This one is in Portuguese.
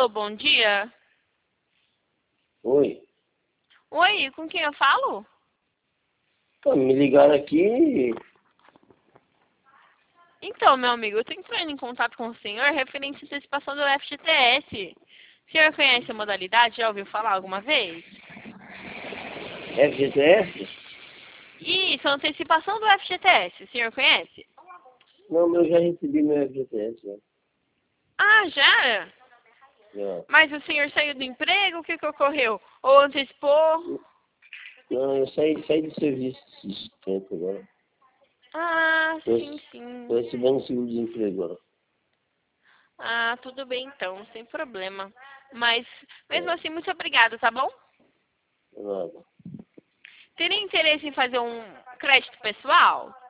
Alô, bom dia. Oi. Oi, com quem eu falo? Pô, me ligaram aqui. Então, meu amigo, eu tô entrando em contato com o senhor referente à antecipação do FGTS. O senhor conhece a modalidade? Já ouviu falar alguma vez? FGTS? Isso, antecipação do FGTS. O senhor conhece? Não, mas eu já recebi meu FGTS, né? Ah, já? Já. Mas o senhor saiu do emprego? O que que ocorreu? Ou antecipou? Não, eu saí do serviço esse tempo agora. Ah, Tô, sim, sim. tô recebendo seguro-desemprego agora. Ah, tudo bem então, sem problema. Mas, mesmo É, assim, muito obrigada, tá bom? nada. Teria interesse em fazer um crédito pessoal?